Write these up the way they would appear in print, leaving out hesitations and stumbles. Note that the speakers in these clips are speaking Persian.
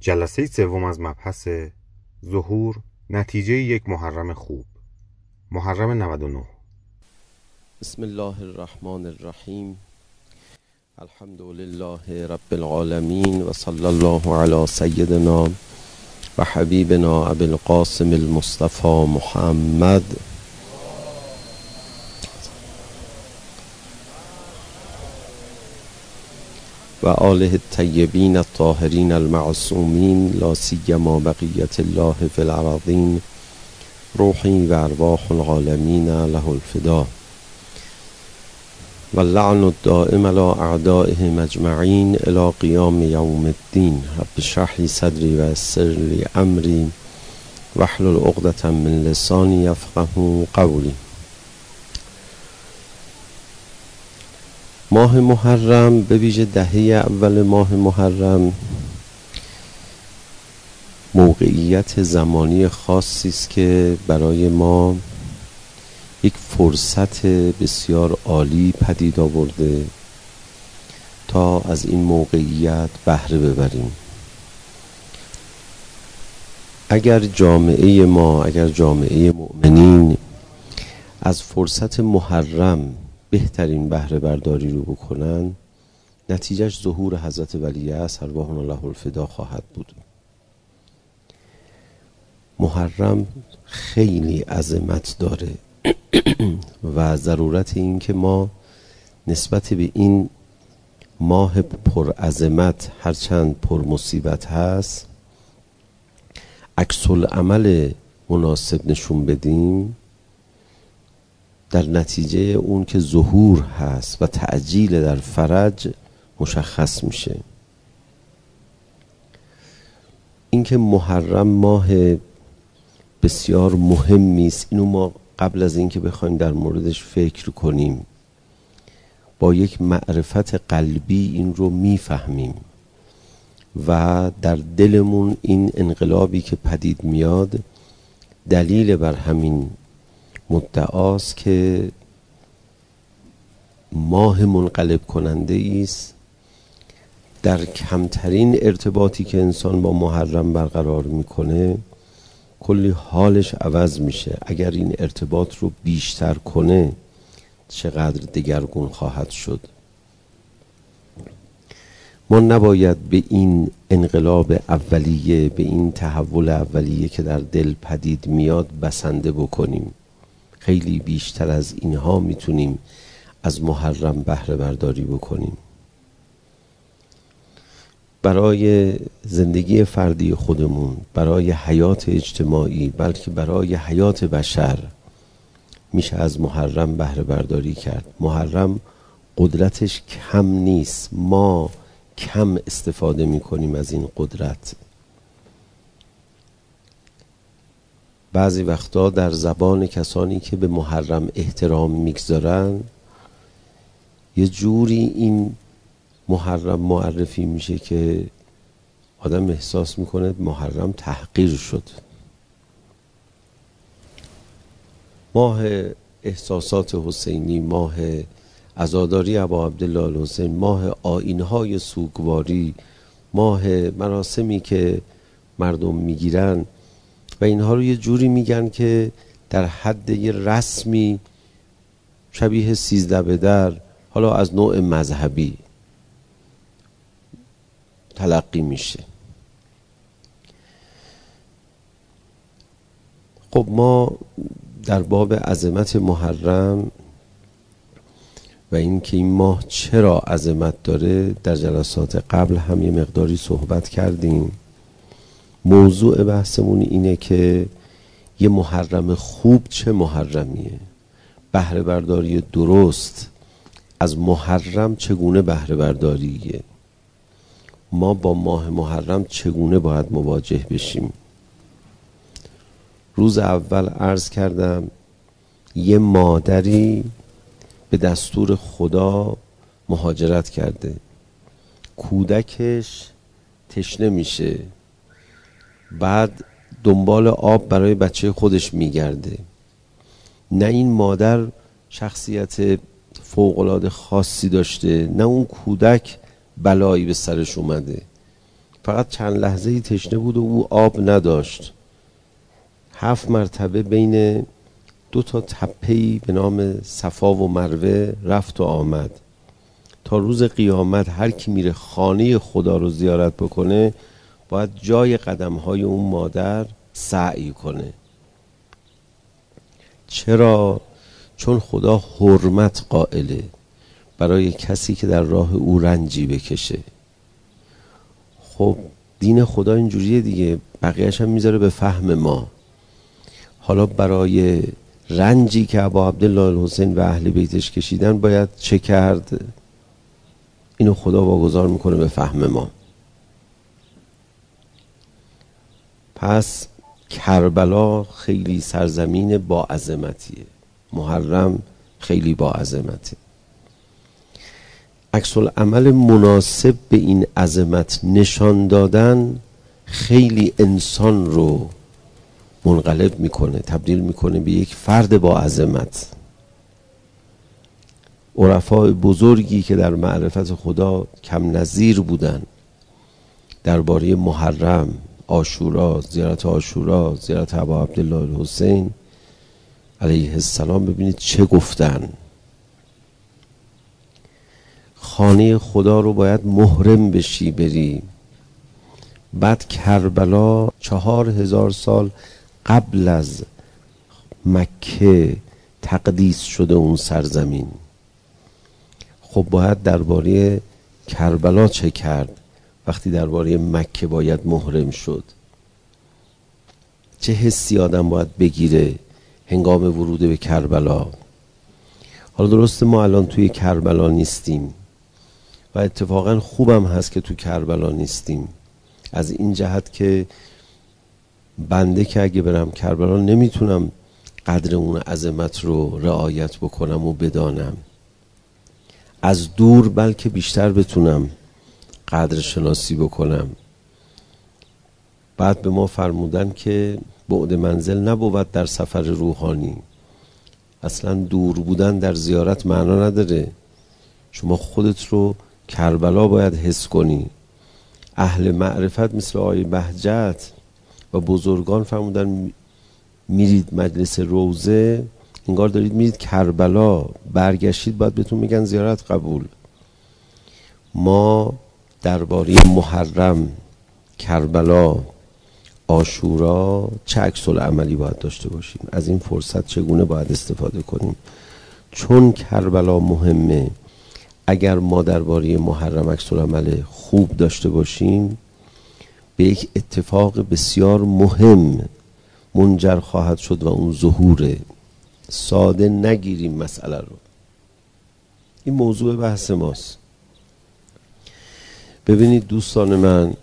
جلسه سوم از مبحث ظهور نتیجه یک محرم خوب، محرم 99. بسم الله الرحمن الرحیم. الحمد لله رب العالمین و صلی الله علی سیدنا و حبیبنا ابی القاسم المصطفى محمد و آله الطیبین الطاهرین المعصومین لا سیما بقیت الله فی الارضین روحی و ارواح العالمین له الفدا و اللعن الدائم على اعدائهم اجمعین الی قیام یوم الدین. رب اشرح لی صدری و یسر لی امری واحلل عقدة من لسانی یفقهوا قولی. ماه محرم، به ویژه دهه اول ماه محرم، موقعیت زمانی خاصی است که برای ما یک فرصت بسیار عالی پدید آورده تا از این موقعیت بهره ببریم. اگر جامعه ما، اگر جامعه مؤمنین از فرصت محرم بهترین بهره برداری رو بکنن، نتیجهش ظهور حضرت ولی عصر ارواحنا له الفدا خواهد بود. محرم خیلی عظمت داره و ضرورت این که ما نسبت به این ماه پر عظمت هرچند پر مصیبت هست عکس العمل مناسب نشون بدیم. در نتیجه اون که ظهور هست و تعجیل در فرج مشخص میشه. اینکه محرم ماه بسیار مهمی است، اینو ما قبل از اینکه بخوایم در موردش فکر کنیم با یک معرفت قلبی این رو میفهمیم و در دلمون این انقلابی که پدید میاد دلیل بر همین مدعاست که ماه منقلب کننده است. در کمترین ارتباطی که انسان با محرم برقرار میکنه کلی حالش عوض میشه. اگر این ارتباط رو بیشتر کنه چقدر دگرگون خواهد شد. ما نباید به این انقلاب اولیه، به این تحول اولیه که در دل پدید میاد بسنده بکنیم. خیلی بیشتر از اینها میتونیم از محرم بهره برداری بکنیم. برای زندگی فردی خودمون، برای حیات اجتماعی، بلکه برای حیات بشر میشه از محرم بهره برداری کرد. محرم قدرتش کم نیست، ما کم استفاده میکنیم از این قدرت. بعضی وقتا در زبان کسانی که به محرم احترام میگذارن یه جوری این محرم معرفی میشه که آدم احساس میکنه محرم تحقیر شد. ماه احساسات حسینی، ماه عزاداری ابا عبدالله الحسین، ماه آیین‌های سوگواری، ماه مراسمی که مردم میگیرن و اینها رو یه جوری میگن که در حد یه رسمی شبیه 13 بدر، حالا از نوع مذهبی تلقی میشه. خب ما در باب عظمت محرم و این که این ماه چرا عظمت داره در جلسات قبل هم یه مقداری صحبت کردیم. موضوع بحثمون اینه که یه محرم خوب چه محرمیه، بهره برداری درست از محرم چگونه بهره برداریه، ما با ماه محرم چگونه باید مواجه بشیم. روز اول عرض کردم یه مادری به دستور خدا مهاجرت کرده، کودکش تشنه میشه، بعد دنبال آب برای بچه خودش میگرده. نه این مادر شخصیت فوق‌العاده خاصی داشته، نه اون کودک بلایی به سرش اومده، فقط چند لحظه‌ای تشنه بود و او آب نداشت. 7 مرتبه بین 2 تپه‌ای به نام صفا و مروه رفت و آمد. تا روز قیامت هر کی میره خانه خدا رو زیارت بکنه باید جای قدم‌های اون مادر سعی کنه. چرا؟ چون خدا حرمت قائله برای کسی که در راه او رنجی بکشه. خب دین خدا اینجوریه دیگه، بقیه‌اش هم میذاره به فهم ما. حالا برای رنجی که ابا عبدالله الحسین و اهل بیتش کشیدن باید چه کرد؟ اینو خدا واگذار میکنه به فهم ما. پس کربلا خیلی سرزمین با عظمتیه، محرم خیلی با عظمته. عکس العمل مناسب به این عظمت نشان دادن خیلی انسان رو منقلب میکنه، تبدیل میکنه به یک فرد با عظمت. عرفای بزرگی که در معرفت خدا کم نظیر بودن درباره محرم، عاشورا، زیارت ابا عبدالله الحسین علیه السلام ببینید چه گفتن. خانه خدا رو باید محرم بشی بری. بعد کربلا 4000 سال قبل از مکه تقدیس شده اون سرزمین. خب باید درباره کربلا چه کرد وقتی درباره مکه باید محرم شد؟ چه حسی آدم باید بگیره هنگام ورود به کربلا؟ حالا درسته ما الان توی کربلا نیستیم و اتفاقا خوبم هست که تو کربلا نیستیم، از این جهت که بنده که اگه برم کربلا نمیتونم قدر اون عظمت رو رعایت بکنم و بدانم. از دور بلکه بیشتر بتونم قدر شناسی بکنم. بعد به ما فرمودن که بعد منزل نبود در سفر روحانی. اصلا دور بودن در زیارت معنا نداره. شما خودت رو کربلا باید حس کنی. اهل معرفت مثل آقای بهجت و بزرگان فرمودن میرید مجلس روزه انگار دارید میرید کربلا، برگشتید باید بهتون میگن زیارت قبول. ما درباره محرم، کربلا، عاشورا چه عکس العملی باید داشته باشیم؟ از این فرصت چگونه باید استفاده کنیم؟ چون کربلا مهمه. اگر ما درباره محرم عکس العمل خوب داشته باشیم به یک اتفاق بسیار مهم منجر خواهد شد و اون ظهوره. ساده نگیریم مسئله رو. این موضوع بحث ماست. ببینید دوستان من،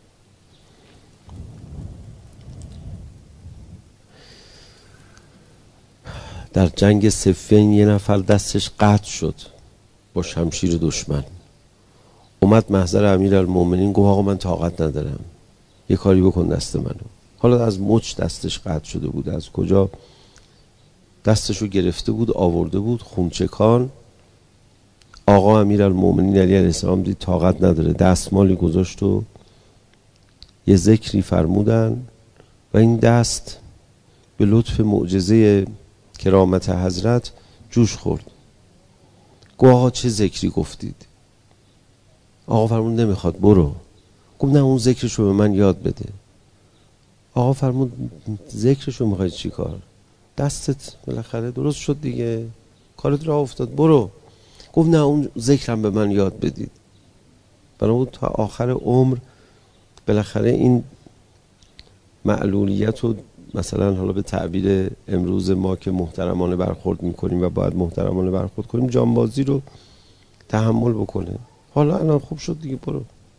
در جنگ صفین یه نفر دستش قطع شد با شمشیر دشمن. اومد محضر امیرالمومنین گفت آقا من طاقت ندارم، یه کاری بکن دست منو. حالا از مچ دستش قطع شده بود، از کجا دستشو گرفته بود آورده بود خونچکان. آقا امیرالمومنین علیه السلام دید طاقت نداره، دستمالی گذاشت و یه ذکری فرمودن و این دست به لطف معجزه کرامت حضرت جوش خورد. گفت آقا چه ذکری گفتید؟ آقا فرمود نمیخواد، برو. گفت نه اون ذکرشو به من یاد بده. آقا فرمود ذکرشو میخوای چی کار؟ دستت بالاخره درست شد دیگه، کارت راه افتاد، برو. گفت نه اون ذکرم به من یاد بدید. بنابراین تا آخر عمر بالاخره این معلولیت رو مثلا حالا به تعبیر امروز ما که محترمانه برخورد میکنیم و باید محترمانه برخورد کنیم، جانبازی رو تحمل بکنه. حالا الان خوب شد دیگه، برو.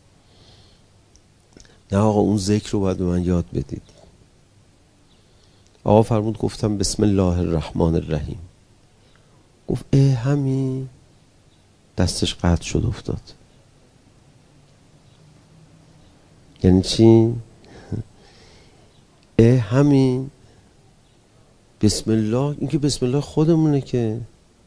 نه آقا اون ذکر رو باید به من یاد بدید. آقا فرمود گفتم بسم الله الرحمن الرحیم. گفت همین. دستش قطع شد افتاد. یعنی چی؟ همین. بسم الله، این که بسم الله خودمونه که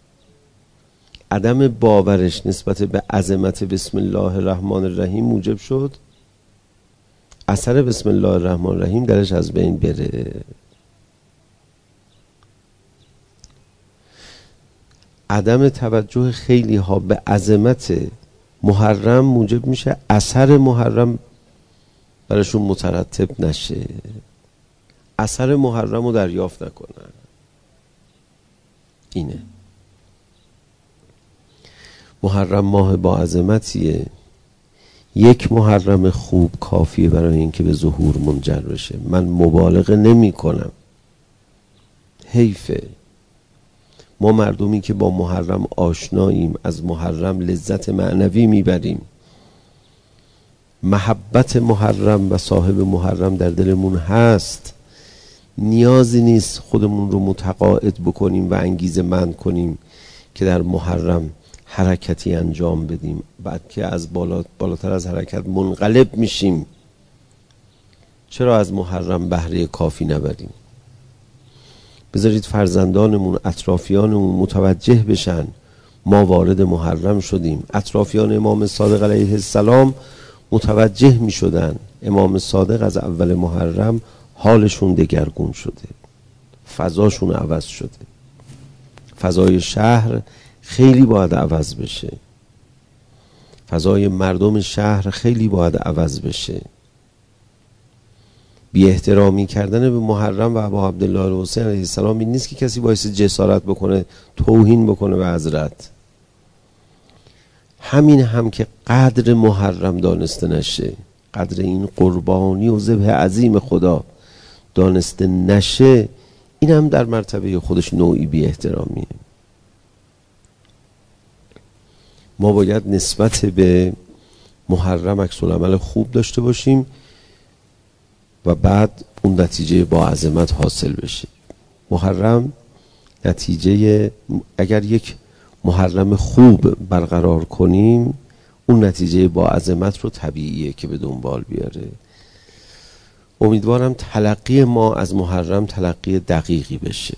عدم باورش نسبت به عظمت بسم الله الرحمن الرحیم موجب شد اثر بسم الله الرحمن الرحیم درش از بین بره. عدم توجه خیلی ها به عظمت محرم موجب میشه اثر محرم براشون مترتب نشه، اثر محرم رو دریافت نکنن. اینه محرم ماه با عظمتیه. یک محرم خوب کافیه برای اینکه به ظهور منجر بشه. من مبالغه نمی کنم. حیفه ما مردمی که با محرم آشناییم از محرم لذت معنوی میبریم، محبت محرم و صاحب محرم در دلمون هست، نیازی نیست خودمون رو متقاعد بکنیم و انگیزه مند کنیم که در محرم حرکتی انجام بدیم، بعد که از بالاتر از حرکت منقلب میشیم. چرا از محرم بهره کافی نبریم؟ بذارید فرزندانمون، اطرافیانمون متوجه بشن ما وارد محرم شدیم. اطرافیان امام صادق علیه السلام متوجه می شدن امام صادق از اول محرم حالشون دگرگون شده، فضاشون عوض شده. فضای شهر خیلی باید عوض بشه، فضای مردم شهر خیلی باید عوض بشه. بی احترامی کردن به محرم و ابا عبدالله الحسین علیه السلام این نیست که کسی باعث جسارت بکنه توهین بکنه به حضرت. همین هم که قدر محرم دانسته نشه، قدر این قربانی و ذبح عظیم خدا دانسته نشه، این هم در مرتبه خودش نوعی بی احترامیه. ما باید نسبت به محرم عکس العمل خوب داشته باشیم و بعد اون نتیجه با عظمت حاصل بشه. محرم نتیجه، اگر یک محرم خوب برقرار کنیم اون نتیجه با عظمت رو طبیعیه که به دنبال بیاره. امیدوارم تلقی ما از محرم تلقی دقیقی بشه.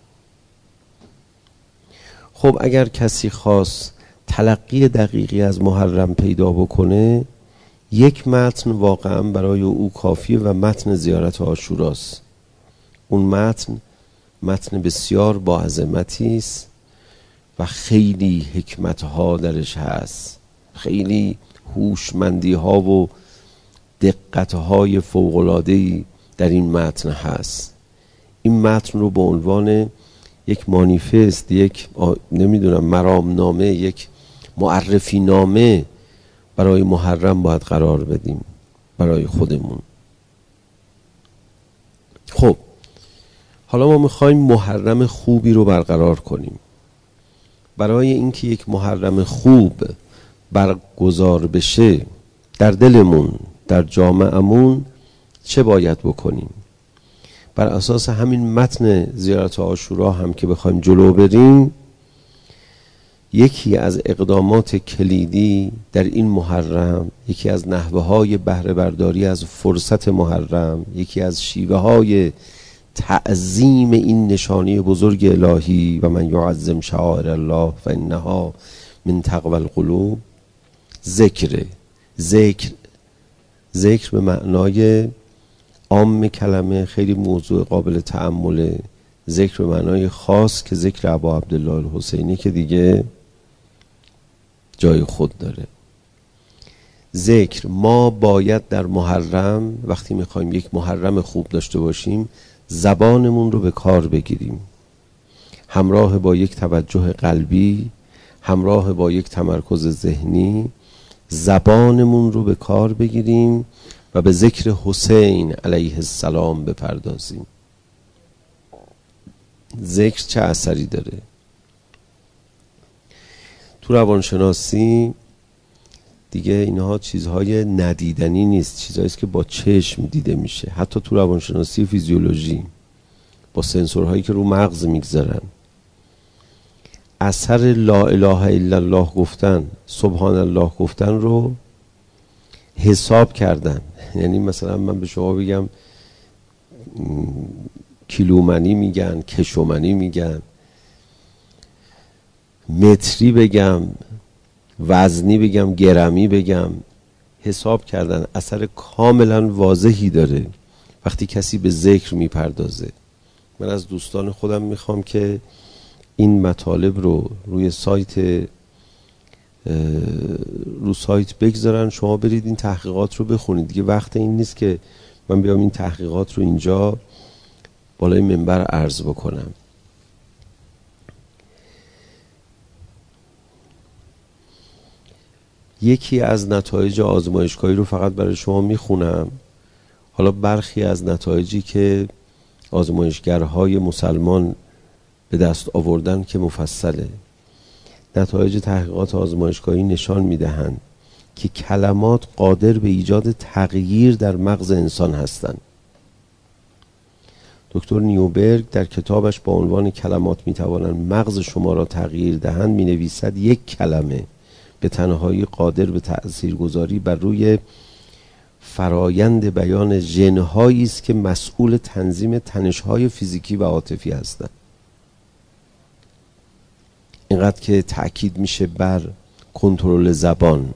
خب اگر کسی خواست تلقی دقیقی از محرم پیدا بکنه، یک متن واقعا برای او کافیه و متن زیارت عاشوراست. اون متن بسیار با عظمتی است و خیلی حکمت‌ها درش هست، خیلی هوشمندی‌ها و دقت‌های فوق‌العاده‌ای در این متن هست. این متن رو به عنوان یک مانیفست، یک مرامنامه، یک معرفی نامه برای محرم باید قرار بدیم، برای خودمون. خب حالا ما میخوایم محرم خوبی رو برقرار کنیم. برای اینکه یک محرم خوب برگزار بشه در دلمون، در جامعه‌مون، چه باید بکنیم؟ بر اساس همین متن زیارت عاشورا هم که بخوایم جلو بریم، یکی از اقدامات کلیدی در این محرم، یکی از نحوه‌های بهره برداری از فرصت محرم، یکی از شیوه‌های تعظیم این نشانی بزرگ الهی و من یعظم شعائر الله فانها من تقوی القلوب، ذکر به معنای عام کلمه خیلی موضوع قابل تأمله. ذکر به معنای خاص که ذکر ابا عبدالله الحسینی که دیگه جای خود داره. ذکر، ما باید در محرم وقتی میخوایم یک محرم خوب داشته باشیم زبانمون رو به کار بگیریم، همراه با یک توجه قلبی، همراه با یک تمرکز ذهنی، زبانمون رو به کار بگیریم و به ذکر حسین علیه السلام بپردازیم. ذکر چه اثری داره؟ تو روانشناسی دیگه اینها چیزهای ندیدنی نیست، چیزهایی است که با چشم دیده میشه. حتی تو روانشناسی فیزیولوژی با سنسورهایی که رو مغز میگذارن، اثر لا اله الا الله گفتن، سبحان الله گفتن رو حساب کردن. یعنی مثلا من به شما بگم کیلومنی میگن، کشومنی میگن، متری بگم، وزنی بگم، گرمی بگم، حساب کردن اثر کاملا واضحی داره وقتی کسی به ذکر میپردازه. من از دوستان خودم میخوام که این مطالب رو روی سایت بگذارن، شما برید این تحقیقات رو بخونید. دیگه وقت این نیست که من بیام این تحقیقات رو اینجا بالای منبر عرض بکنم. یکی از نتایج آزمایشگاهی رو فقط برای شما میخونم. حالا برخی از نتایجی که آزمایشگرهای مسلمان به دست آوردن که مفصله. نتایج تحقیقات آزمایشگاهی نشان میدهند که کلمات قادر به ایجاد تغییر در مغز انسان هستند. دکتر نیوبرگ در کتابش با عنوان کلمات میتوانند مغز شما را تغییر دهند می نویسد یک کلمه به تنهایی قادر به تأثیرگذاری بر روی فرایند بیان ژن‌هایی است که مسئول تنظیم تنش‌های فیزیکی و عاطفی هستند. اینقدر که تأکید میشه بر کنترل زبان.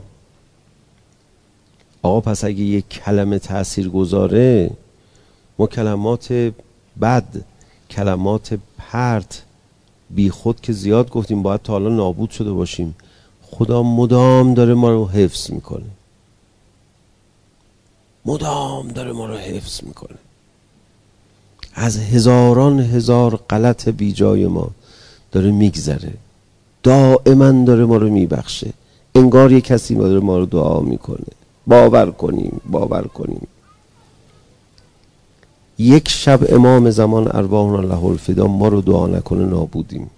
آقا پس اگه یک کلمه تأثیرگذاره، ما کلمات بد، کلمات پرت، بی خود که زیاد گفتیم باید تا حالا نابود شده باشیم. خدا مدام داره ما رو حفظ میکنه، مدام داره ما رو حفظ میکنه از هزاران هزار غلط بی جای ما داره میگذره، دائما داره ما رو میبخشه. انگار یک کسی داره ما رو دعا میکنه. باور کنیم. یک شب امام زمان ارواحنا له الفدا ما رو دعا نکنه نابودیم.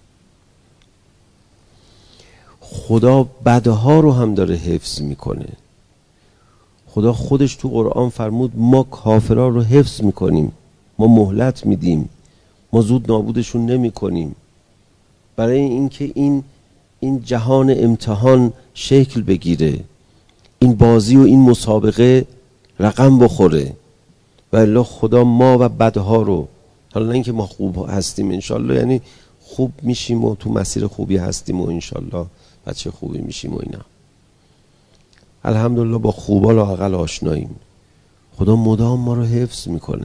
خدا بدها رو هم داره حفظ میکنه. خدا خودش تو قرآن فرمود ما کافرها رو حفظ میکنیم، ما مهلت میدیم، ما زود نابودشون نمیکنیم، برای اینکه این جهان امتحان شکل بگیره، این بازی و این مسابقه رقم بخوره. و الا خدا ما و بدها رو، حالا نه اینکه ما خوب هستیم انشالله، یعنی خوب میشیم و تو مسیر خوبی هستیم و انشالله بچه خوبی میشیم و اینا، الحمدلله با خوبا لااقل آشناییم. خدا مدام ما رو حفظ میکنه.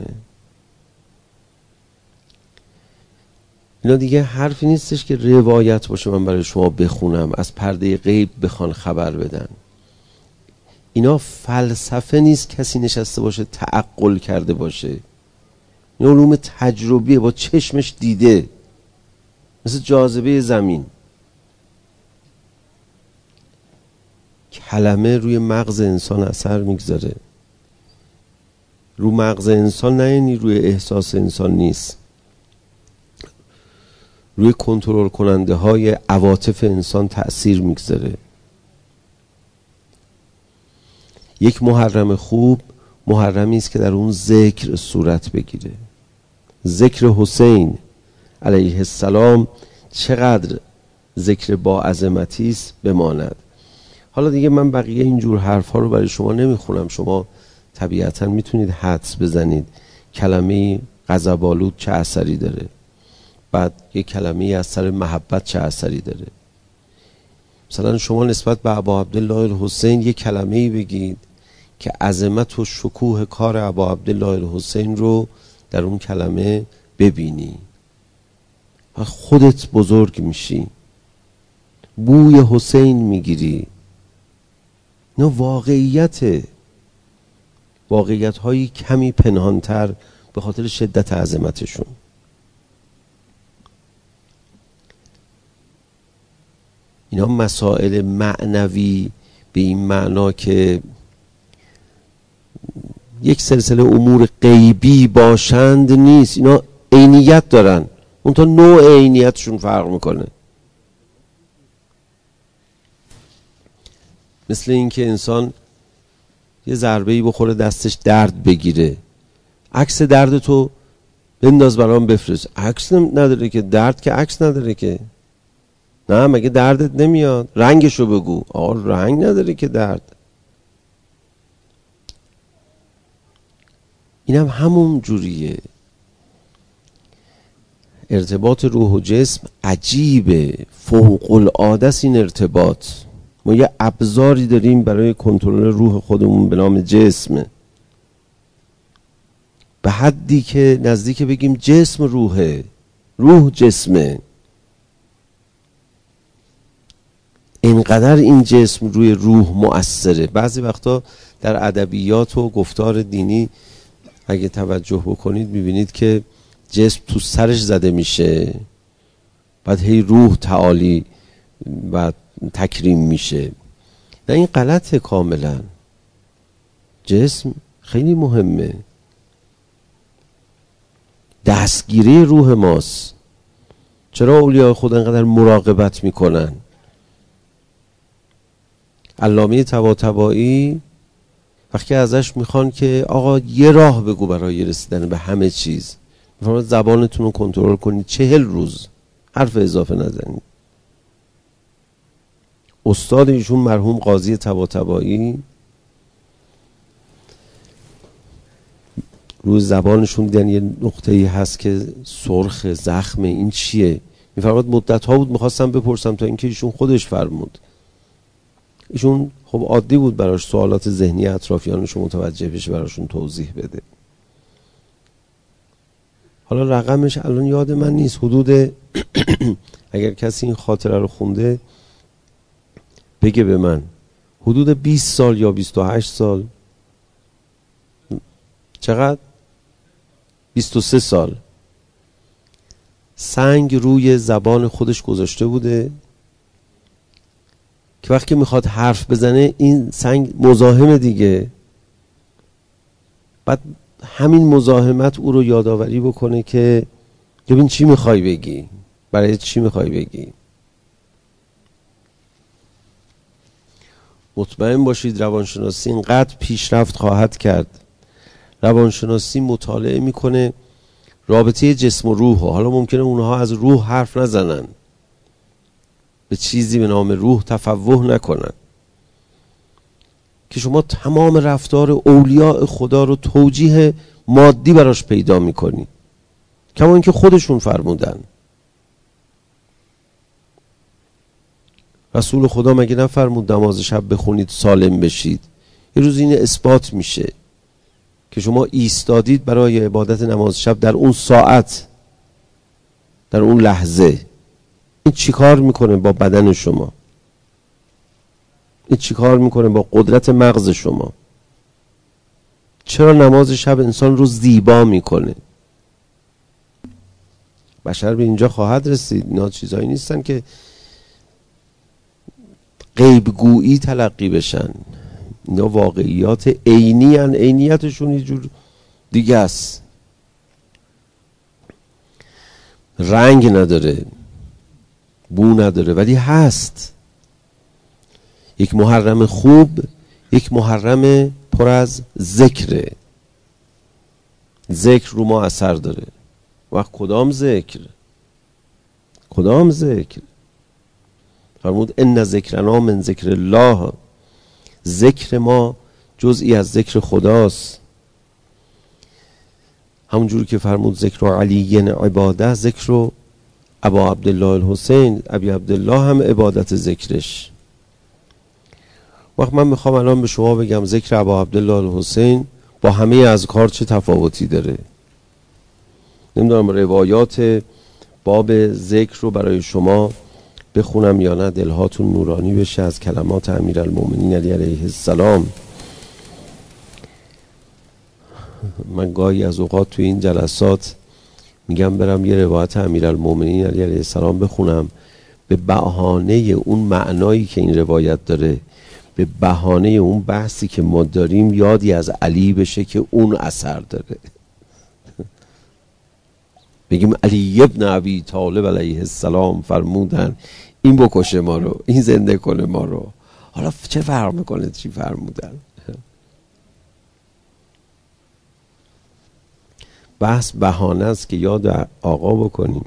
اینا دیگه حرفی نیستش که روایت باشه من برای شما بخونم، از پرده غیب بخوان خبر بدن. اینا فلسفه نیست کسی نشسته باشه تعقل کرده باشه. این علوم تجربیه، با چشمش دیده، مثل جاذبه زمین. کلمه روی مغز انسان اثر میگذاره. رو مغز انسان نه یعنی روی احساس انسان نیست، روی کنترل کننده های عواطف انسان تأثیر میگذاره. یک محرم خوب محرمی است که در اون ذکر صورت بگیره. ذکر حسین علیه السلام چقدر ذکر با عظمتی است بماند. حالا دیگه من بقیه اینجور حرف ها رو برای شما نمیخونم، شما طبیعتا میتونید حدس بزنید کلمه غضب‌آلود چه اثری داره، بعد یک کلمه از سر محبت چه اثری داره. مثلا شما نسبت به ابا عبدالله الحسین یک کلمه‌ای بگید که عظمت و شکوه کار ابا عبدالله الحسین رو در اون کلمه ببینی و خودت بزرگ میشی، بوی حسین میگیری. نه واقعیت هایی کمی پنهانتر به خاطر شدت عظمتشون. اینا مسائل معنوی به این معنا که یک سلسله امور غیبی باشند نیست. اینا عینیت دارن، اون تا نوع عینیتشون فرق میکنه. مثل اینکه انسان یه ضربه‌ای بخوره دستش درد بگیره، عکس درد تو بنداز برام بفرست، عکس نداره که، درد که عکس نداره که. نه مگه دردت نمیاد؟ رنگشو بگو. آقا رنگ نداره که درد. اینم همون جوریه. ارتباط روح و جسم عجیبه، فوق العاده است این ارتباط. ما یه ابزاری داریم برای کنترل روح خودمون به نام جسم، به حدی که نزدیک بگیم جسم روحه، روح جسمه. اینقدر این جسم روی روح مؤثره. بعضی وقتا در ادبیات و گفتار دینی اگه توجه بکنید میبینید که جسم تو سرش زده میشه، بعد هی روح تعالی و تکریم میشه. نه، این غلطه کاملا. جسم خیلی مهمه، دستگیری روح ماست. چرا اولیاء خدا اینقدر مراقبت میکنن؟ علامه طباطبایی وقتی ازش میخوان که آقا یه راه بگو برای رسیدن به همه چیز، میفرماید زبانتون رو کنترل کنید 40 روز حرف اضافه نزنید. استاد ایشون مرحوم قاضی طباطبایی روی زبانشون دیدن یه نقطه‌ای هست که سرخ زخمه، این چیه؟ میفرماید مدت‌ها بود میخواستم بپرسم تا اینکه ایشون خودش فرمود. ایشون خب عادی بود براش سوالات ذهنی اطرافیانش متوجه بشه براشون توضیح بده. حالا رقمش الان یاد من نیست، حدود اگر کسی این خاطره رو خونده بگه به من، حدود 20 سال یا 28 سال، چقدر؟ 23 سال سنگ روی زبان خودش گذاشته بوده که وقتی میخواد حرف بزنه این سنگ مزاحم دیگه، بعد همین مزاحمت او رو یادآوری بکنه که ببین چی میخوای بگی، برای چی میخوای بگی. مطمئن باشید روانشناسی اینقدر پیشرفت خواهد کرد. روانشناسی مطالعه میکنه رابطه جسم و روح. حالا ممکنه اونها از روح حرف نزنن، به چیزی به نام روح تفوه نکنن، که شما تمام رفتار اولیاء خدا رو توجیه مادی براش پیدا میکنی، کما اینکه خودشون فرمودن. رسول خدا مگه نفرمود نماز شب بخونید سالم بشید؟ یه روز این اثبات میشه که شما ایستادید برای عبادت نماز شب در اون ساعت، در اون لحظه. این چیکار میکنه با بدن شما؟ این چیکار میکنه با قدرت مغز شما؟ چرا نماز شب انسان رو زیبا میکنه؟ بشر به اینجا خواهد رسید. اینا چیزایی نیستن که غیبگویی تلقی بشن، اینا واقعیات عینی ان. عینیتشون یه جور دیگه است، رنگ نداره، بو نداره، ولی هست. یک محرم خوب یک محرم پر از ذکره. ذکر رو ما اثر داره. وقت کدام ذکر؟ کدام ذکر؟ فرمود ان ذکرنا من ذکر الله. ذکر ما جزئی از ذکر خداست. همونجوری که فرمود ذکر علی عباده، ذکر ابا عبدالله الحسین، ابی عبدالله هم عبادت ذکرش. وقت من میخوام الان به شما بگم ذکر ابا عبدالله الحسین با همه اذکار چه تفاوتی داره. نمیدونم روایات باب ذکر رو برای شما بخونم یا نه، دلهاتون نورانی بشه از کلمات امیرالمومنین علی علیه السلام. من گاهی از اوقات تو این جلسات میگم برم یه روایت امیرالمومنین علی علیه السلام بخونم، به بهانه اون معنایی که این روایت داره، به بهانه اون بحثی که ما داریم یادی از علی بشه که اون اثر داره. بگیم علی ابن ابی طالب علیه السلام فرمودن این بکشه ما رو، این زنده کنه ما رو. حالا چه فرق میکنه چی فرمودن؟ بحث بهانه است که یاد آقا بکنیم.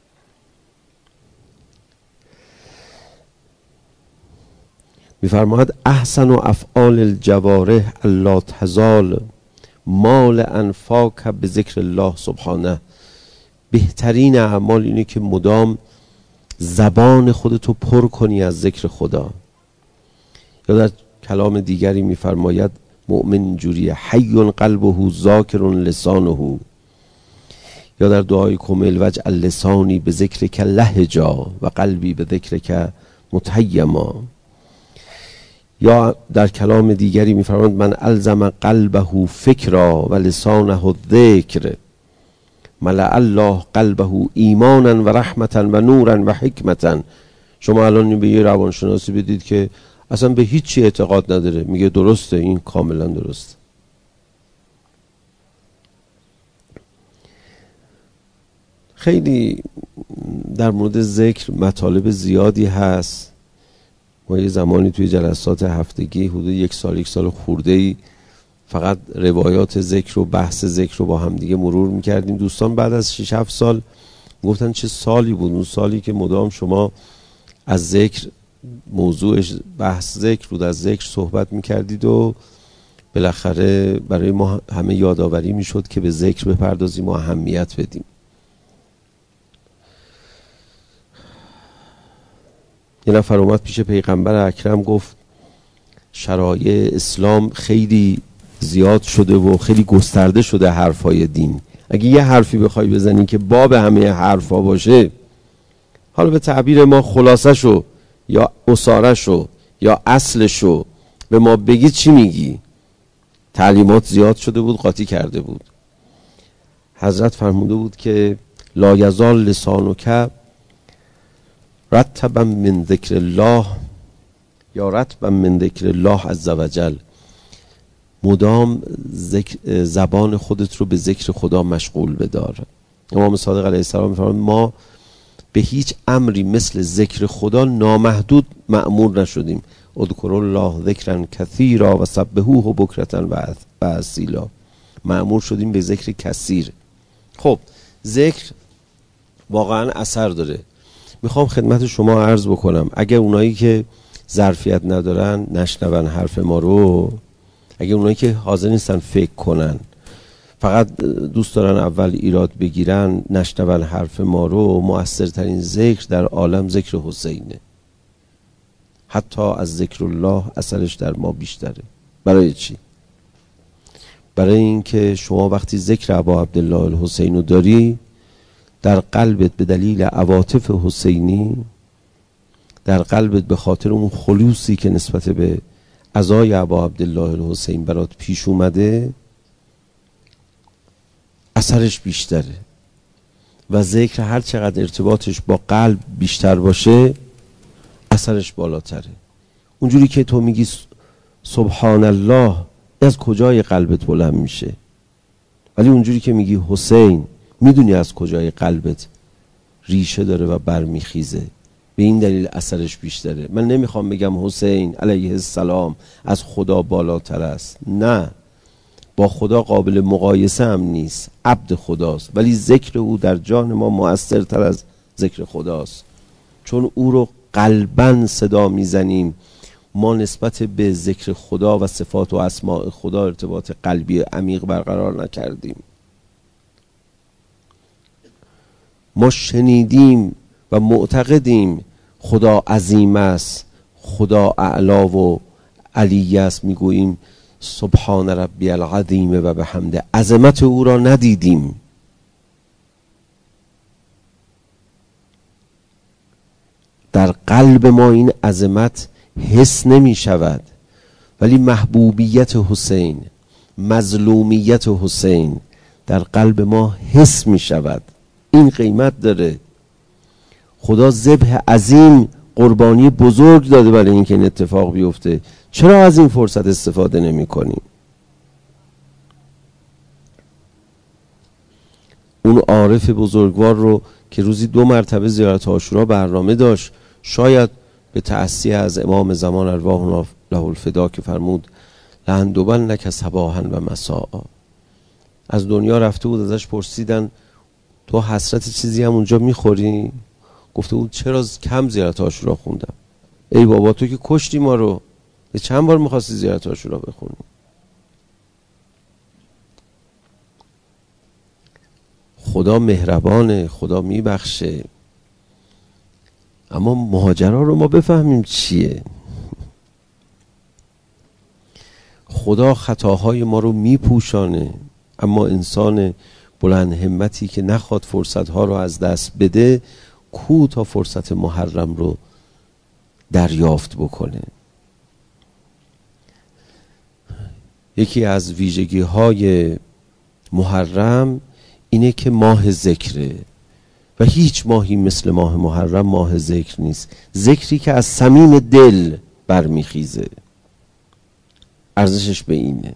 میفرماید احسن و افعال الجوارح الا تزال مال انفاک به ذکر الله سبحانه. بهترین اعمال اینه که مدام زبان خودتو پر کنی از ذکر خدا. یا در کلام دیگری میفرماید مؤمن اینجوریه حی قلبه ذاکر لسانه. یا در دعای کمیل وجعل لسانی به ذکرک لهجا و قلبی به ذکرک متیما. یا در کلام دیگری میفرماید من الزم قلبه فکرا و لسانه الذکر ملأ الله قلبه ایمانا و رحمتا و نورا و حکمتا. شما الان به یه روانشناسی بدید که اصلا به هیچی اعتقاد نداره، میگه درسته، این کاملا درسته. خیلی در مورد ذکر مطالب زیادی هست. ما یه زمانی توی جلسات هفتگی حدود یک سال خورده‌ای فقط روایات ذکر و بحث ذکر رو با هم دیگه مرور میکردیم. دوستان بعد از 6-7 سال گفتن چه سالی بود اون سالی که مدام شما از ذکر، موضوعش بحث ذکر بود، از ذکر صحبت میکردید و بالاخره برای ما همه یادآوری میشد که به ذکر بپردازیم و اهمیت بدیم. یه نفر اومد پیش پیغمبر اکرم گفت شرایع اسلام خیلی زیاد شده و خیلی گسترده شده حرفای دین، اگه یه حرفی بخوای بزنی که باب همه حرفا باشه، حالا به تعبیر ما خلاصه شو یا اصاره شو یا اصل شو به ما بگی، چی میگی؟ تعلیمات زیاد شده بود، قاطی کرده بود. حضرت فرموده بود که لا یزال لسانک رطبا من ذکر الله یا رطبا من ذکر الله عزوجل، مدام زبان خودت رو به ذکر خدا مشغول بدار. امام صادق علیه السلام می‌فرماید ما به هیچ امری مثل ذکر خدا نامحدود مأمور نشدیم. اذکروا الله ذکرا کثیرا و سبحوه بکرة و اصیلا. مأمور شدیم به ذکر کثیر. خب ذکر واقعا اثر داره. میخوام خدمت شما عرض بکنم اگه اونایی که ظرفیت ندارن نشنون حرف ما رو، اگه اونایی که حاضر نیستن فکر کنن، فقط دوست دارن اول ایراد بگیرن، نشنون حرف ما رو، مؤثرترین ذکر در عالم ذکر حسینه. حتی از ذکر الله اثرش در ما بیشتره. برای چی؟ برای اینکه شما وقتی ذکر ابا عبدالله الحسین رو داری، در قلبت به دلیل عواطف حسینی، در قلبت به خاطر اون خلوصی که نسبت به عزای ابا عبدالله الحسین برات پیش اومده، اثرش بیشتره. و ذکر هر چقدر ارتباطش با قلب بیشتر باشه اثرش بالاتره. اونجوری که تو میگی سبحان الله، از کجای قلبت بلند میشه، ولی اونجوری که میگی حسین، میدونی از کجای قلبت ریشه داره و برمیخیزه. به این دلیل اثرش بیشتره. من نمیخوام بگم حسین علیه السلام از خدا بالاتر است، نه، با خدا قابل مقایسه هم نیست، عبد خداست، ولی ذکر او در جان ما مؤثرتر از ذکر خداست، چون او رو قلباً صدا میزنیم. ما نسبت به ذکر خدا و صفات و اسماء خدا ارتباط قلبی عمیق برقرار نکردیم. ما شنیدیم و معتقدیم خدا عظیم است، خدا اعلا و علی است، میگوییم سبحان ربی العظیم و بحمده، عظمت او را ندیدیم. در قلب ما این عظمت حس نمی شود، ولی محبوبیت حسین، مظلومیت حسین در قلب ما حس می شود. این قیمت داره. خدا ذبح عظیم، قربانی بزرگ داده برای اینکه این اتفاق بیفته. چرا از این فرصت استفاده نمی کنیم؟ اون عارف بزرگوار رو که روزی 2 مرتبه زیارت عاشورا برنامه داشت، شاید به تأسیه از امام زمان ارواح له الفدا که فرمود لأندبنک صباحا و مساء، از دنیا رفته بود، ازش پرسیدن تو حسرت چیزی هم اونجا میخوری؟ گفته بود چرا کم زیارت عاشورا خوندم. ای بابا تو که کشتی ما رو، چند بار میخواستی زیارت عاشورا بخونی؟ خدا مهربانه، خدا میبخشه، اما مهاجرا رو ما بفهمیم چیه. خدا خطاهای ما رو میپوشانه، اما انسان بلند همتی که نخواد فرصتها رو از دست بده، کو تا فرصت محرم رو دریافت بکنه. یکی از ویژگی های محرم اینه که ماه ذکره و هیچ ماهی مثل ماه محرم ماه ذکر نیست. ذکری که از صمیم دل برمیخیزه، ارزشش به اینه.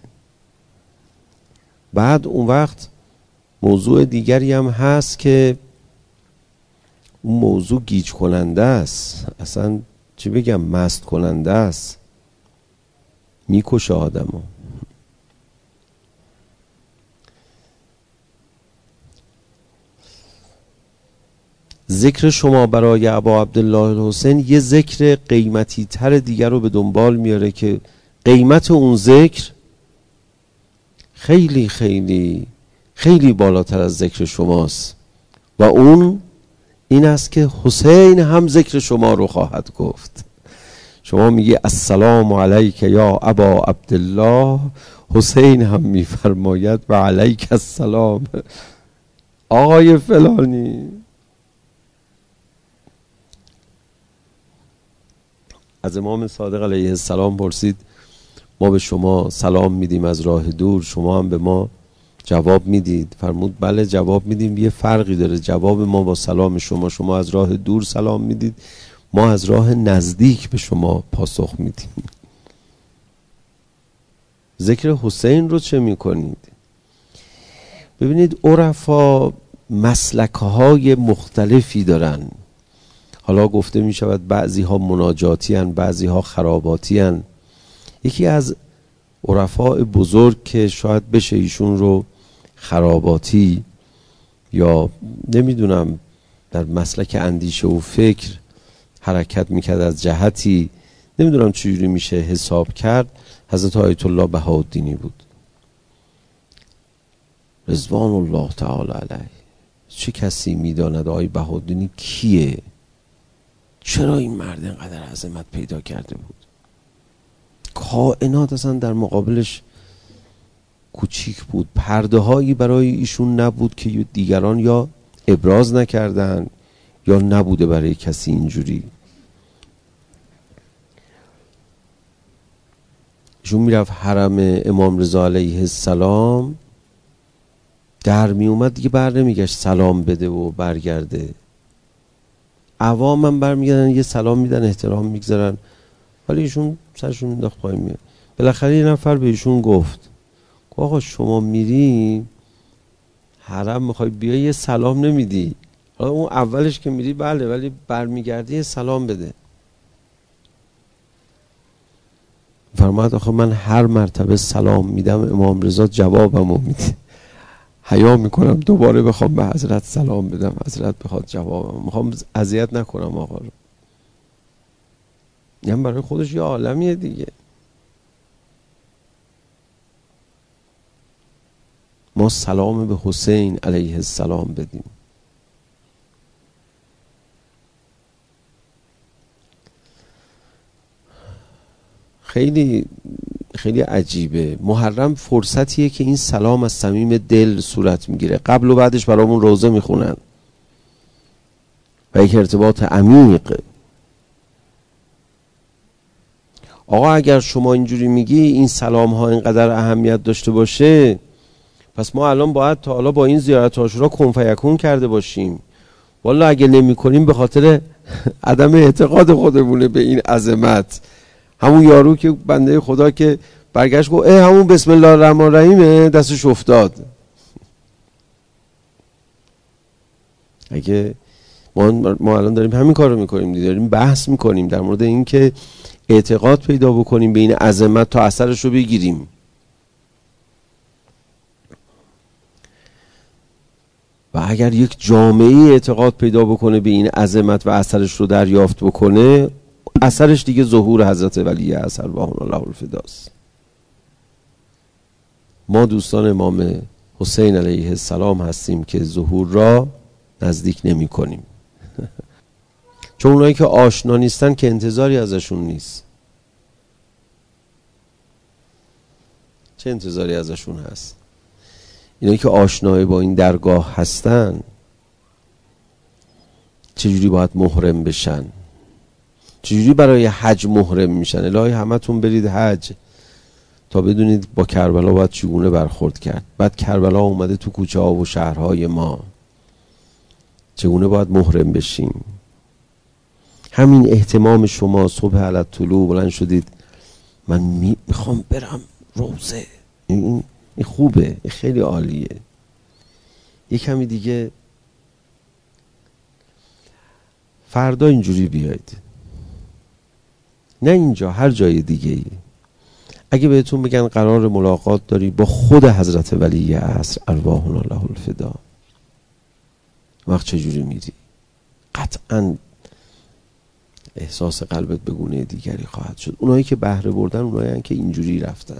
بعد اون وقت موضوع دیگری هم هست که اون موضوع گیج کننده است، اصلا چی بگم، مست کننده است، میکشه آدمو. ذکر شما برای ابا عبدالله الحسین یه ذکر قیمتی تر دیگر رو به دنبال میاره که قیمت اون ذکر خیلی خیلی خیلی بالاتر از ذکر شماست و اون این است که حسین هم ذکر شما رو خواهد گفت. شما میگی السلام علیک یا ابا عبدالله، حسین هم میفرماید و علیک السلام آقای فلانی. از امام صادق علیه السلام پرسید ما به شما سلام میدیم از راه دور، شما هم به ما جواب میدید؟ فرمود بله جواب میدیم، یه فرقی داره، جواب ما با سلام شما از راه دور سلام میدید، ما از راه نزدیک به شما پاسخ میدیم. ذکر حسین رو چه میکنید؟ ببینید عرفا مسلکهای مختلفی دارن. حالا گفته می شود بعضی ها مناجاتی هن، بعضی ها خراباتی هن. یکی از عرفاء بزرگ که شاید بشه ایشون رو خراباتی یا نمیدونم در مسلک اندیشه و فکر حرکت میکرد از جهتی، نمیدونم چجوری میشه حساب کرد، حضرت آیت الله بهاءالدینی بود رضوان الله تعالی علیه. چه کسی میداند آقای بهاءالدینی کیه؟ چرا این مرد اینقدر عظمت پیدا کرده بود؟ کائنات اصلا در مقابلش کوچیک بود، پرده هایی برای ایشون نبود که دیگران یا ابراز نکردن یا نبوده برای کسی اینجوری. ایشون میرفت حرم امام رضا علیه السلام، در می اومد دیگه بر نمیگشت سلام بده و برگرده. عوام هم برمیگردن یه سلام میدن، احترام میگذارن، ولی ایشون سرشون مینداخت پایین میاد. بالاخره یه نفر به ایشون گفت آقا شما میری حرم میخوای بیای یه سلام نمیدی؟ حالا اون اولش که میری بله، ولی برمیگردی یه سلام بده. فرمود آخه من هر مرتبه سلام میدم امام رضا جوابمو میده، حیا میکنم دوباره بخوام به حضرت سلام بدم، حضرت بخواد جوابم، میخوام اذیت نکنم آقا رو. یعنی برای خودش یه عالمیه دیگه. ما سلام به حسین علیه السلام بدیم. خیلی خیلی عجیبه. محرم فرصتیه که این سلام از صمیم دل صورت میگیره. قبل و بعدش برامون روزه میخونن و یک ارتباط عمیق. آقا اگر شما اینجوری میگی این سلام ها اینقدر اهمیت داشته باشه، پس ما الان باید تا حالا با این زیارت عاشورا کن فیکون کرده باشیم. والا اگه نمی کنیم به خاطر عدم اعتقاد خودمونه به این عظمت. همون یارو که بنده خدا که برگشت گفت همون بسم الله الرحمن الرحیم دستش افتاد. اگه ما الان داریم همین کار رو میکنیم، داریم بحث میکنیم در مورد این که اعتقاد پیدا بکنیم به این عظمت تا اثرش رو بگیریم. و اگر یک جامعه اعتقاد پیدا بکنه به این عظمت و اثرش رو دریافت بکنه، اثرش دیگه ظهور حضرت ولی اثر و الله الفداست. ما دوستان امام حسین علیه السلام هستیم که ظهور را نزدیک نمی کنیم. چون اونایی که آشنا نیستن که انتظاری ازشون نیست. چه انتظاری ازشون هست؟ اینایی که آشنای با این درگاه هستن چجوری باید محرم بشن؟ چجوری برای حج محرم میشن؟ الهی همتون برید حج تا بدونید با کربلا باید چگونه برخورد کرد. بعد کربلا اومده تو کوچه ها و شهرهای ما، چگونه باید محرم بشیم؟ همین اهتمام شما صبح علی الطلوع بلند شدید من میخوام برم روزه، این خوبه، این خیلی عالیه. یک کمی دیگه فردا اینجوری بیاید، نه اینجا، هر جای دیگه ای. اگه بهتون بگن قرار ملاقات داری با خود حضرت ولی عصر ارواحنا له الفدا، وقت چجوری میری؟ قطعاً احساس قلبت به گونه دیگری خواهد شد. اونایی که بهره بردن اونایی هستن که اینجوری رفتن.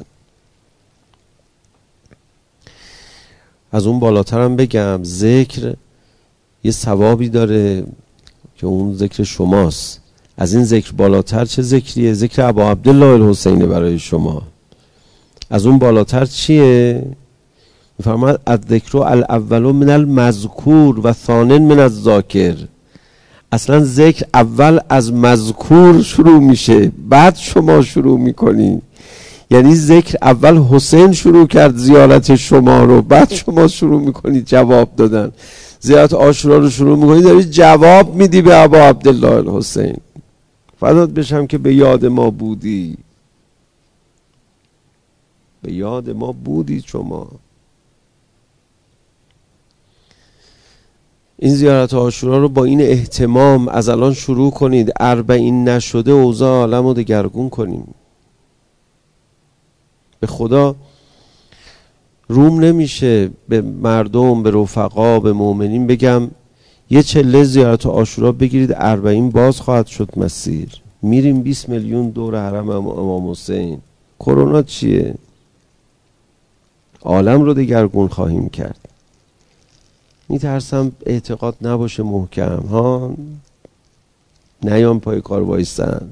از اون بالاتر هم بگم ذکر یه ثوابی داره که اون ذکر شماست. از این ذکر بالاتر چه ذکریه؟ ذکر ابا عبدالله الحسینی برای شما. از اون بالاتر چیه؟ میفرماید الذکر الاول من المذکور و ثانی من الذاکر. اصلا ذکر اول از مذکور شروع میشه، بعد شما شروع میکنی. یعنی ذکر اول حسین شروع کرد زیارت شما رو، بعد شما شروع میکنی جواب دادن. زیارت عاشورا رو شروع میکنی داری جواب میدی به ابا عبدالله الحسین. فدات بشم که به یاد ما بودی، به یاد ما بودی شما. این زیارت عاشورا رو با این اهتمام از الان شروع کنید. 40 نشده اوضاع عالم رو دگرگون کنیم. به خدا روم نمیشه به مردم، به رفقا، به مؤمنین بگم یه چله زیارت عاشورا بگیرید 40 باز خواهد شد مسیر. میریم 20 میلیون دور حرم امام حسین. کرونا چیه؟ عالم رو دگرگون خواهیم کرد. میترسم اعتقاد نباشه محکم ها، نیام پای کار وایستن.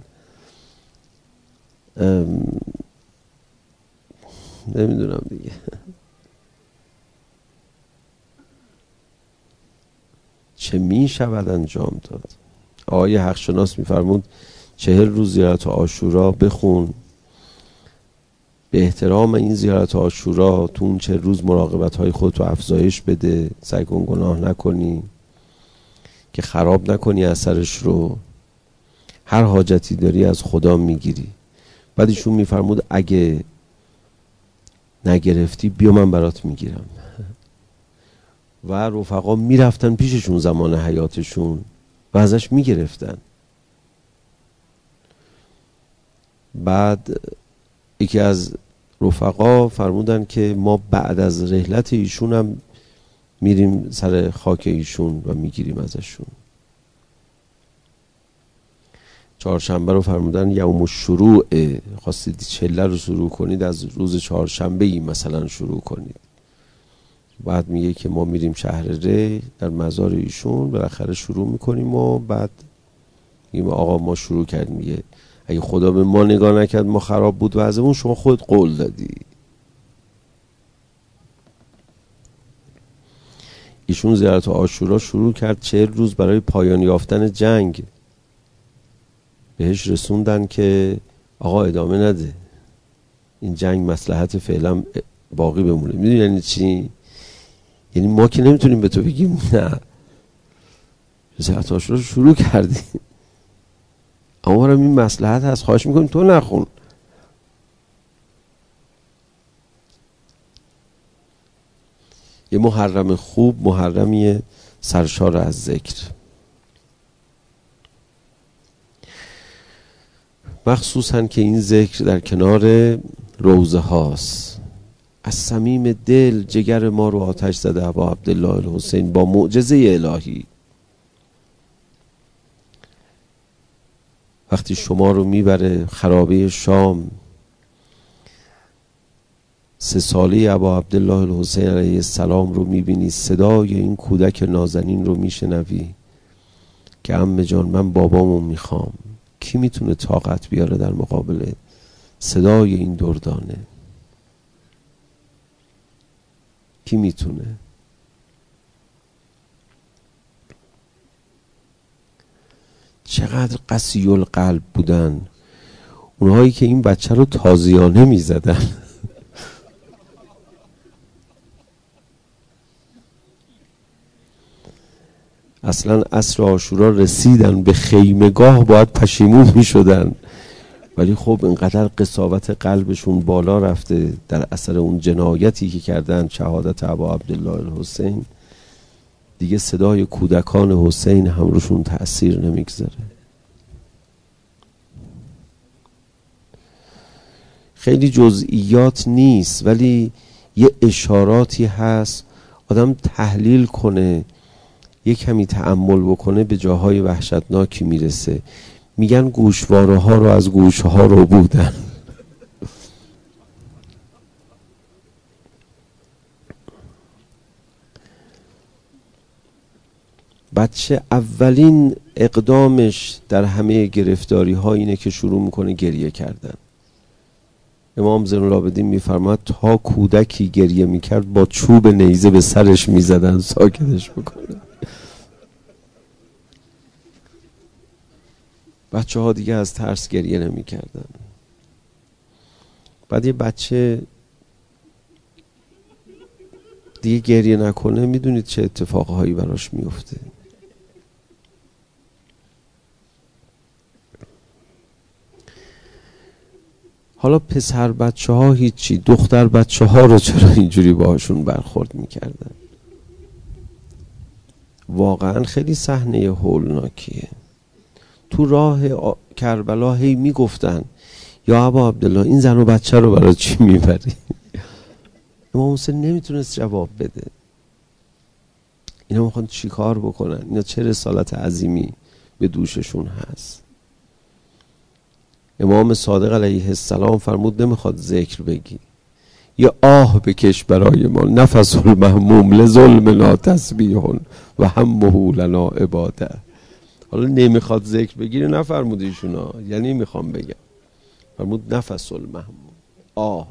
نمیدونم دیگه. چه میشود انجام داد؟ آقای حقشناس میفرمود 40 روز زیارت عاشورا بخون، به احترام این زیارت عاشورا تو اون 40 روز مراقبت های خودتو افزایش بده، سعی کن گناه نکنی که خراب نکنی اثرش رو. هر حاجتی داری از خدا میگیری. بعد ایشون میفرمود اگه نگرفتی بیا من برات میگیرم. و رفقا میرفتن پیششون زمان حیاتشون و ازش میگرفتن. بعد یکی از رفقا فرمودن که ما بعد از رحلت ایشون هم میریم سر خاک ایشون و میگیریم ازشون. چهارشنبه رو فرمودن یوم الشروع، خواستید چله رو شروع کنید از روز چهارشنبه ای مثلا شروع کنید. بعد میگه که ما میریم شهر ری در مزار ایشون، بالاخره شروع میکنیم و بعد میگیم آقا ما شروع کردیم. میگه اگه خدا به ما نگاه نکرد ما خراب بود وضعمون، شما خودت قول دادی. ایشون زیارت عاشورا شروع کرد 40 روز برای پایان یافتن جنگ. بهش رسوندن که آقا ادامه نده، این جنگ مصلحت فعلا باقی بمونه. میدونی یعنی چی؟ یعنی ما که نمیتونیم به تو بگیم نه، زیارت عاشورا شروع کردی، اما هم این مصلحت هست، خواهش میکنیم تو نخون. یه محرم خوب محرمیه سرشار از ذکر، مخصوصا که این ذکر در کنار روضه هاست. از صمیم دل جگر ما رو آتش زده ابا عبدالله الحسین با معجزه الهی. وقتی شما رو میبره خرابه شام، 3 ساله ابا عبدالله الحسین علیه السلام رو میبینی، صدای این کودک نازنین رو میشنوی که عمه جان من بابامو میخوام. کی میتونه طاقت بیاره در مقابل صدای این دردانه؟ کی میتونه؟ چقدر قسی القلب بودن اونهایی که این بچه رو تازیانه میزدن. اصلا عصر عاشورا رسیدن به خیمگاه باید پشیمون میشدن، ولی خب اینقدر قساوت قلبشون بالا رفته در اثر اون جنایتی که کردن، شهادت ابا عبدالله الحسین، دیگه صدای کودکان حسین هم روشون تأثیر نمیگذاره. خیلی جزئیات نیست ولی یه اشاراتی هست، آدم تحلیل کنه، یه کمی تأمل بکنه به جاهای وحشتناکی میرسه. میگن گوشواره ها رو از گوشه ها رو بودن. بچه اولین اقدامش در همه گرفتاری ها اینه که شروع میکنه گریه کردن. امام زین العابدین میفرماد تا کودکی گریه میکرد با چوب نیزه به سرش میزدن ساکتش بکنه. بچه ها دیگه از ترس گریه نمی کردن. بعد یه بچه دیگه گریه نکنه، میدونید چه اتفاقهایی براش میفته. حالا پسر بچه ها هیچی، دختر بچه ها رو چرا اینجوری باهاشون برخورد میکردن؟ واقعا خیلی صحنه هولناکیه. تو راه کربلا هی میگفتن یا ابا عبدالله این زن و بچه رو برای چی میبری؟ امام حسین نمیتونست جواب بده. اینا میخوان چی کار بکنن؟ اینا چه رسالت عظیمی به دوششون هست؟ امام صادق علیه السلام فرمود نمیخواد ذکر بگی، یا آه بکش برای ما، نفس المهموم لظلمنا تسبیح و همه لنا عباده. حالا نمیخواد ذکر بگیره نفرمود ایشونا، یعنی میخوام بگم، فرمود نفس المهموم، آه،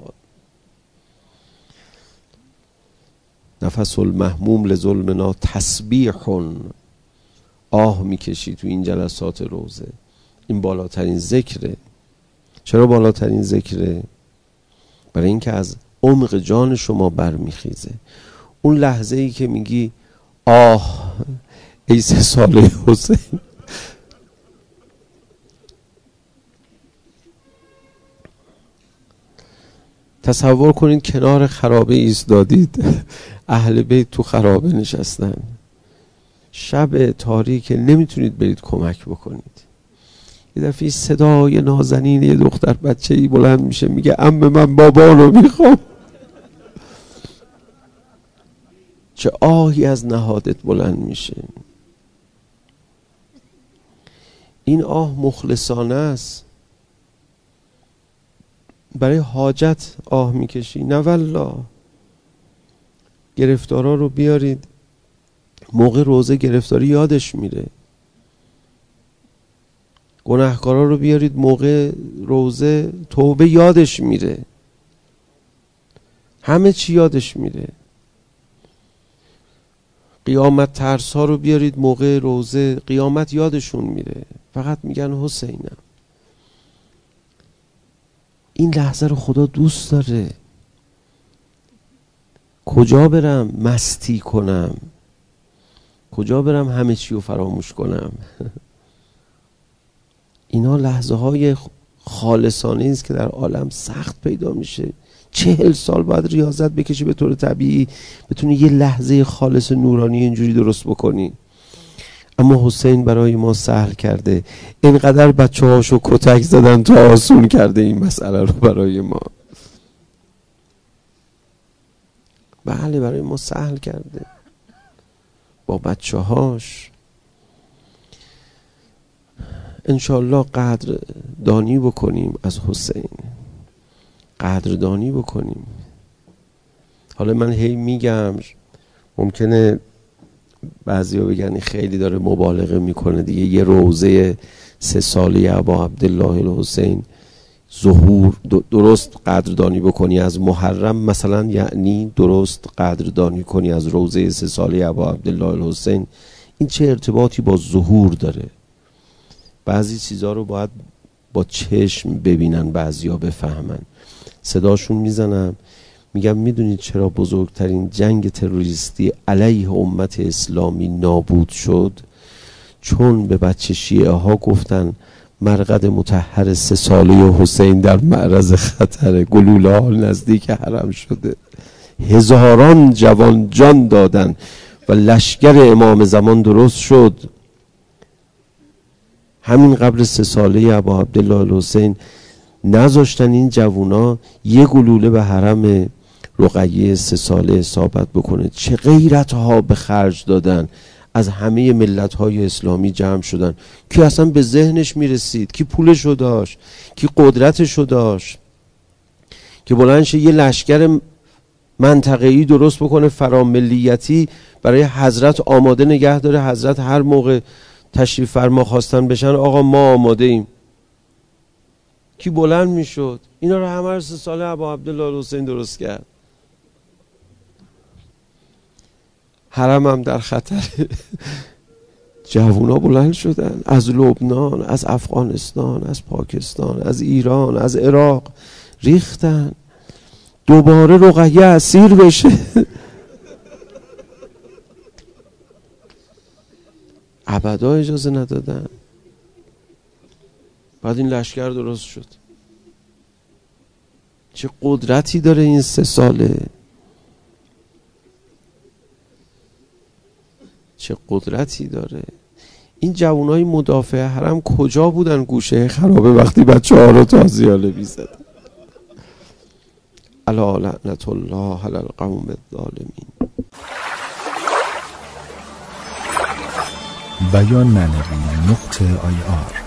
نفس المهموم لظلمنا تسبیح، آه میکشی تو این جلسات روزه. این بالاترین ذکره. چرا بالاترین ذکره؟ برای اینکه از عمق جان شما برمیخیزه. اون لحظه ای که میگی آه ای 3 ساله حسین، تصور کنید کنار خرابه ایستادید، اهل بیت تو خرابه نشستن، شب تاریک، نمیتونید برید کمک بکنید. یه دفعه صدای نازنین یه دختر بچه ای بلند میشه میگه عمه من بابا رو میخوام. چه آهی از نهادت بلند میشه. این آه مخلصانه است. برای حاجت آه میکشی؟ نه والله. گرفتارا رو بیارید، موقع روزه گرفتاری یادش میره. گناهکارا رو بیارید موقع روزه توبه یادش میره. همه چی یادش میره. قیامت ترس ها رو بیارید موقع روزه، قیامت یادشون میره، فقط میگن حسینم. این لحظه رو خدا دوست داره. کجا برم مستی کنم؟ کجا برم همه چی رو فراموش کنم؟ اینا لحظه های خالصانه است که در عالم سخت پیدا میشه. 40 سال باید ریاضت بکشی به طور طبیعی بتونی یه لحظه خالص نورانی اینجوری درست بکنی. اما حسین برای ما سهل کرده. اینقدر بچه هاشو کتک زدن تا آسون کرده این مسئله رو برای ما. بله برای ما سهل کرده با بچه هاش. انشالله قدر دانی بکنیم از حسین، قدردانی بکنیم. حالا من هی میگم ممکنه بعضیا بگن خیلی داره مبالغه میکنه دیگه، یه روزه 3 ساله ابا عبدالله الحسین ظهور درست قدردانی بکنی از محرم، مثلا یعنی درست قدردانی کنی از روضه 3 ساله ابا عبدالله الحسین. این چه ارتباطی با ظهور داره؟ بعضی چیزها رو باید با چشم ببینن، بعضیا بفهمن. صداشون میزنم میگم میدونید چرا بزرگترین جنگ تروریستی علیه امت اسلامی نابود شد؟ چون به بچه شیعه ها گفتن مرقد مطهر 3 ساله حسین در معرض خطر، گلوله ها نزدیک حرم شده، هزاران جوان جان دادن و لشکر امام زمان درست شد. همین قبر 3 ساله ابا عبدالله الحسین نذاشتن این جوونا یه گلوله به حرم رقیه 3 ساله اصابت بکنه. چه غیرت ها به خرج دادن، از همه ملت های اسلامی جمع شدن. کی اصلا به ذهنش میرسید؟ کی پولشو داشت؟ کی قدرتشو داشت که بلندشه یه لشکر منطقه‌ای درست بکنه فراملیتی برای حضرت آماده نگه داره؟ حضرت هر موقع تشریف فرما خواستن بشن آقا ما آماده ایم. کی بلند میشد؟ اینا رو همه 3 ساله ابا عبدالله الحسین درست کرد. حرم هم در خطر. جوونا بلند شدن از لبنان، از افغانستان، از پاکستان، از ایران، از عراق ریختن دوباره رقیه اسیر بشه. ابدا اجازه ندادن. بعد این لشکر درست شد. چه قدرتی داره این 3 ساله، چه قدرتی داره. این جوانای مدافع حرم کجا بودن گوشه خرابه وقتی بچه ها رو تازیاله بیزدن؟ الا لعنت الله علی القوم الظالمین. بیان معنوی .ir